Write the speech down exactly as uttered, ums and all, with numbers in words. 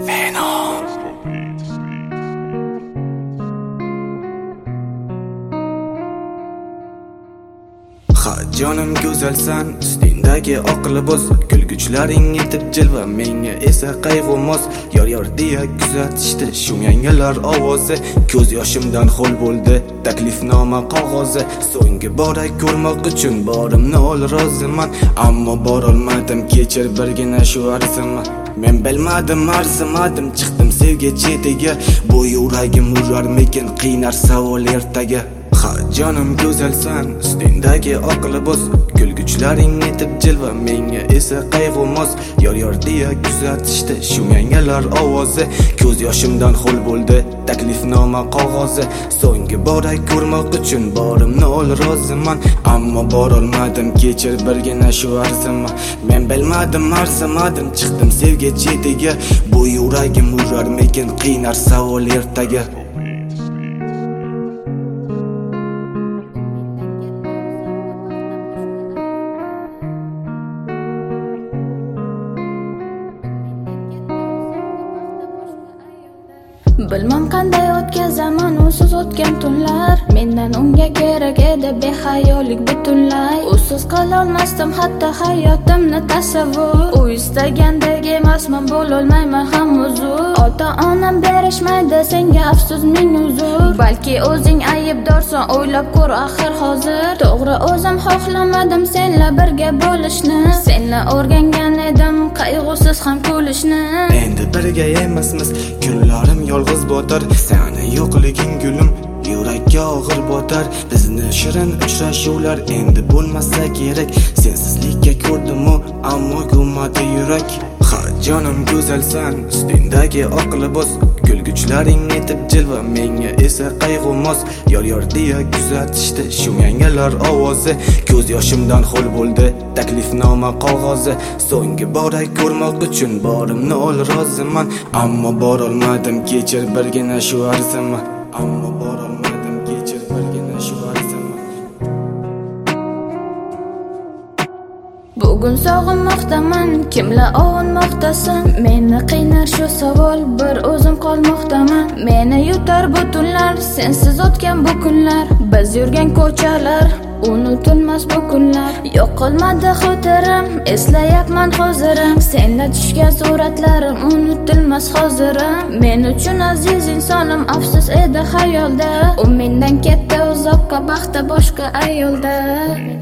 Venom. Ha jonim go'zalsan, ustingdagi oqli bo'z, kulguchlaring yetib jilva, menga esa qayg'u mos. Yor yor deya kuzatishdi shu yangilar ovozi, ko'z yoshimdan ho'l bo'ldi taklifnoma qog'ozi. So'nggi bora ko'rmoq uchun borimni ol roziman, ammo borolmadim, kechir birgina shu arzimni. Men bilmadim, arzimadim, chiqdim sevgi chetiga, bu yuragim urarmikin, qiynar savol ertaga. Ha jonim go'zalsan, ustingdagi oqli bo'z, kulguchlaring yetib jilva, menga esa qayg'u mos. Yor yor deya kuzatishdi shu yangilar ovozi, ko'z yoshimdan ho'l bo'ldi taklifnoma qog'ozi. So'nggi bora ko'rmoq uchun borimni ol roziman, ammo borolmadim, kechir birgina shu arzimni. Men bilmadim, arzimadim, chiqdim sevgi chetiga, bu yuragim urarmikin, qiynar savol ertaga. Bilmam qanday o'tkazaman usiz o'tgan tunlar, mendan unga kerak edi behayollik butunlay. Usiz qilolmasdim hatto hayotimni tasavvur, u istagandek emasman, bo'lolmayman ham huzur. Ota onam berishmaydi senga afsus ming uzr, balki o'zing aybdorsan, o'ylab ko'r axir hozir. To'g'ri o'zim xohlamadim senla birga bo'lishni, senla o'rgangan edim qayg'usiz ham kulishni. Endi birga emasmiz, kunlarim yolg'iz botar, seni yo'qliging gulim yurakka og'ir botar. Bizni shirin uchrashuvlar endi bo'lmasa kerak, sensizlikka ko'rdim-u, ammo ko'madi yurak. Ha jonim go'zalsan, ustingdagi oqli bo'z, kulguchlaring yetib jilva, menga esa qayg'u mos. Yor yor deya kuzatishdi shu yangilar ovozi, ko'z yoshimdan ho'l bo'ldi taklifnoma qog'ozi. So'nggi bora ko'rmoq uchun borimni ol roziman, ammo borolmadim, kechir birgina shu arzimni. Ammo borolmadim, kechir birgina shu arzimni. Bugun sog'inmoqdaman, kimlar ovunmoqdasan, meni qiynar shu savol, bir o'zim qolmoqdaman. Meni yutar bu tunlar, sensiz o'tgan bu kunlar, biz yurgan ko'chalar unutilmas bu kunlar. Yo'q qolmadi xotirim, eslayapman hozirim, senla tushgan suratlarim unutilmas hozirim. Men uchun aziz insonim afsus edi xayolda, u mendan ketdi uzoqqa, baxti boshqa ayolda.